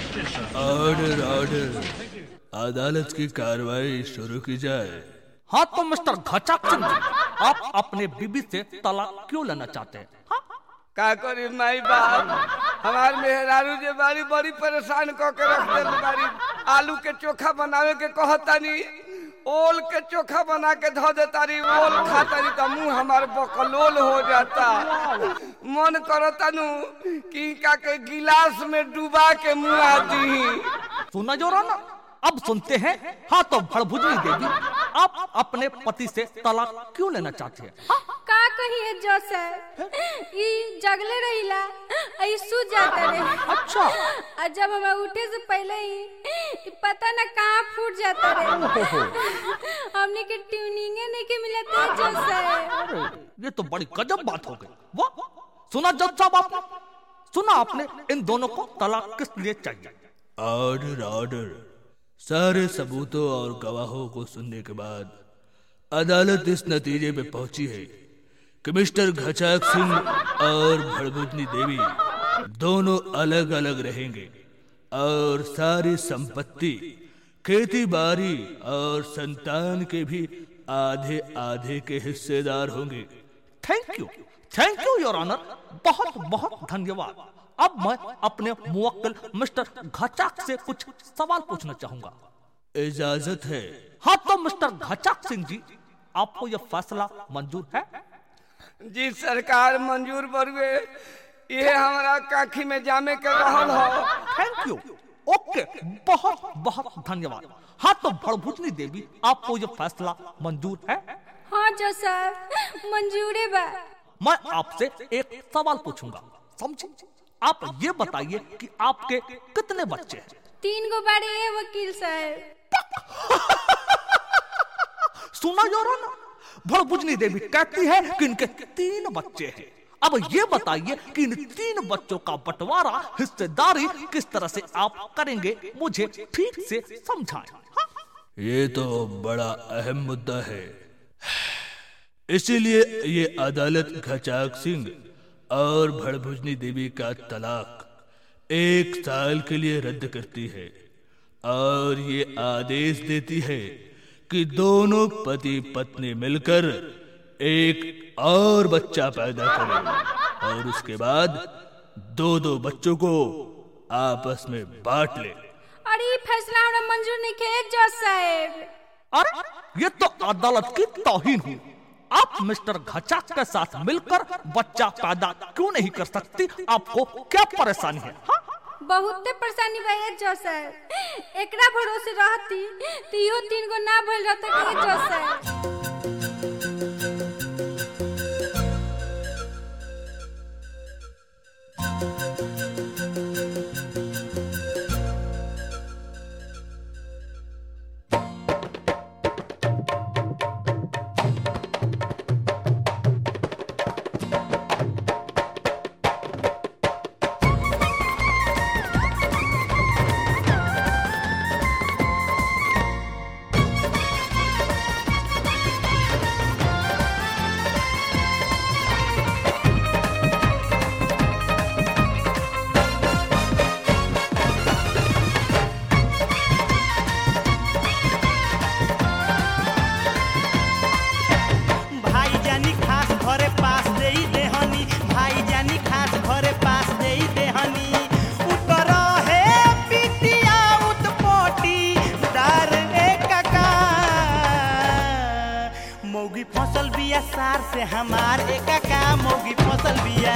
Order order, अदालत की कार्रवाई शुरू की जाए। हाँ तो मिस्टर घचाक सिंह जी, आप अपने बीबी से तलाक क्यों लेना चाहते हैं? हाँ? का करी माई बाप, हमार मेहरारू जे बारी बड़ी परेशान क के रख दे बारी। आलू के चोखा बनावे के कहतानी, ओल के चोखा बना के धो देतारी, ओल खातारी तो मुंह हमार बकलोल हो जाता। मन करतानु कि का के गिलास में डुबा के मुंह आती। सुना जो रहा ना, अब सुनते हैं। हाँ तो भड़भुजनी देवी, आप अपने पति से तलाक क्यों लेना चाहते हैं? हाँ? का कहिए जो सर, ई जगले रहिला, ई सो जाता रे। अच्छा। और जब हम उठे से पहले ही पता ना कहाँ फूट जाता रे। हमने के ट्यूनिंगे नहीं के मिलते जो सर। ये तो बड़ी गजब बात हो गई। वाह, सुना जज साहब आपने? सुना आपने? इन दोनों को तलाक किस लिए चाहिए? ऑर्डर ऑर्डर, सारे सबूतों और गवाहों को सुनने के बाद अदालत इस नतीजे पे पहुंची है कि मिस्टर घचाक सिंह और भड़भुजनी देवी दोनों अलग अलग रहेंगे और सारी संपत्ति, खेती बाड़ी और संतान के भी आधे आधे के हिस्सेदार होंगे। थैंक यू योर ऑनर, बहुत बहुत धन्यवाद। अब मैं अपने मुवक्किल मिस्टर घचाक से कुछ सवाल पूछना चाहूंगा। इजाजत है। हाँ तो मिस्टर घचाक सिंह जी, आपको यह फैसला मंजूर है? जी सरकार, मंजूर बरुए। ये हमारा काखी में जामे के रहल हो। Thank you. ओके, बहुत बहुत धन्यवाद। हाँ तो भड़भुजनी देवी, आपको यह फैसला मंजूर है? हाँ जो सर, मंजूर बा। मैं आपसे एक सवाल पूछूंगा, समझे? आप ये बताइए कि आपके कितने बच्चे हैं? 3 गो बारे है वकील साहब। सुना जो रहा ना, भड़भुजनी देवी कहती है कि इनके 3 बच्चे हैं। अब ये बताइए कि इन 3 बच्चों का बंटवारा, हिस्सेदारी किस तरह से आप करेंगे, मुझे ठीक से समझाएं। हाँ? ये तो बड़ा अहम मुद्दा है, इसीलिए ये अदालत घचाक सिंह और भड़भुजनी देवी का तलाक 1 साल के लिए रद्द करती है और ये आदेश देती है कि दोनों पति पत्नी मिलकर एक और बच्चा पैदा करें और उसके बाद 2-2 बच्चों को आपस में बांट ले। अरे ये फैसला हमरा मंजूर नहीं है जज साहब। अरे ये तो अदालत की तौहीन हुई। आप मिस्टर घचाक के साथ मिलकर बच्चा पैदा क्यों नहीं कर सकती? आपको क्या परेशानी है? हाँ? बहुत परेशानी बा जज साहब। एकरा भरोसे रहती तो इहो 3 गो ना भइल रहता के जज साहब। सार से हमार एका का मोगी फसल बिया।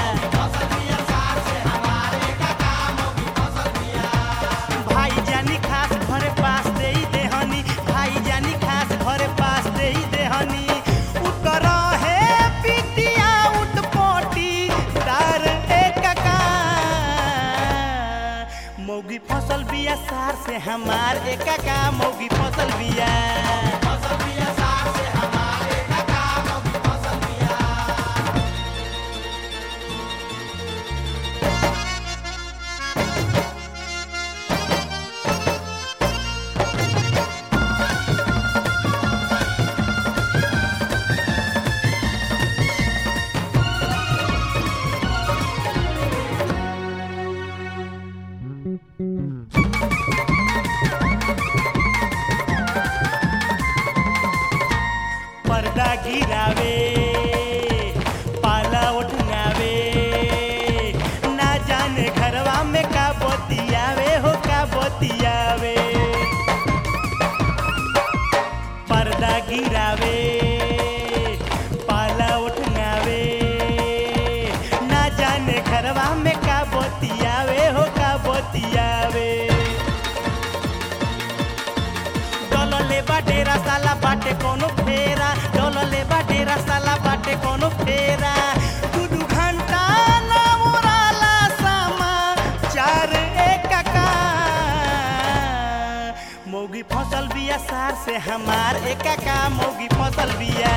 भाई जानी खास घरे पास दे देहनी, भाई जानी खास घरे पास दे देहनी। उतर है पिटिया उतपोटी दार एका का मोगी फसल बिया। सार से हमार एका का मोगी फसल बिया। जाने घरवा में का बतियावे हो का बतियावे पर्दा गिरावे पाला उठनावे ना जाने घरवा में का बतियावे हो का बतियावे डोलले बा डेरा साला बाटे कोनो फेरा डोलले बा डेरा साला बाटे कोनो फेरा दू घंटा ना मोराला सामा चार एक का मौगी फसल बिया सार से हमार एक का मौगी फसल बिया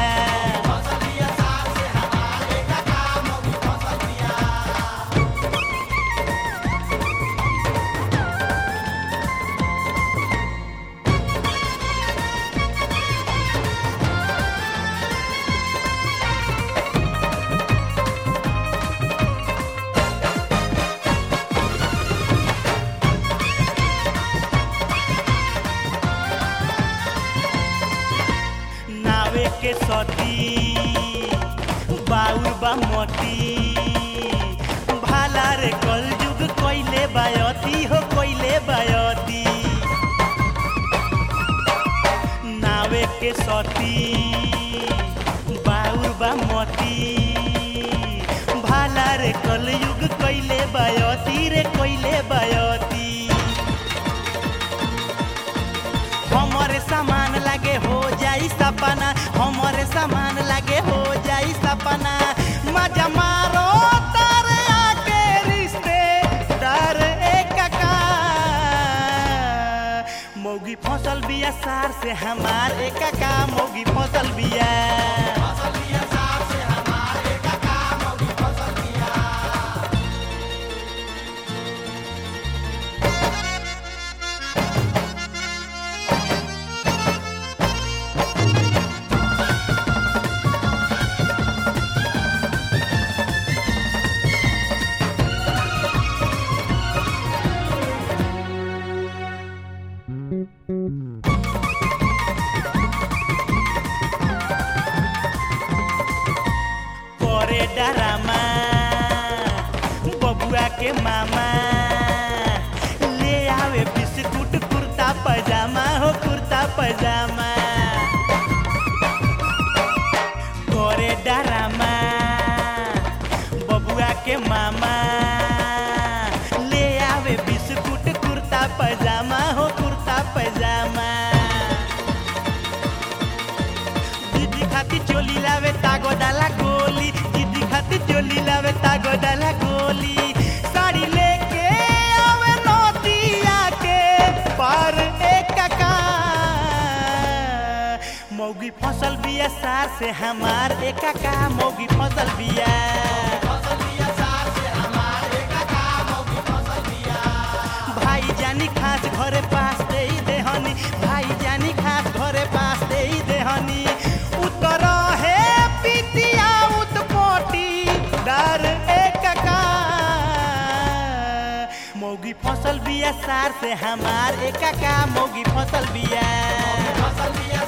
नावे के सती बाउर बा मोती भाला रे कल जुग कोइले बायती हो कोइले बायती नावे के सती बाउर बा मोती भाला रे कल युग कोइले बायती रे कोइले बायती हमारे सामान लागे हो जाई सपना हमारे सामान लागे हो जाई सपना मजा मारो तारे आके रिश्ते दार एक का मौगी फसल बिया सार से हमार एक का मौगी फसल बिया करे डरामा बबुआ के मामा ले आवे बिस्कुट कुर्ता पजामा हो कुर्ता पजामा करे डरामा बबुआ के मामा ले आवे बिस्कुट कुर्ता पजामा हो कुर्ता पजामा दीदी खाती चोली लावे तागो डाला गोली दीदी खाती चोली लावे तागो डाला गोली साड़ी लेके आवे नदिया के पार एक का मौगी फसल बिया सार से हमार एक का मौगी फसल बिया भाई जानी खास घरे पास दे देहनी भाई जानी खास घरे पास दे देहनी उतर है पितिया उत्पोटी डर एक का मौगी फसल बिया सार से हमार एक का मौगी फसल बिया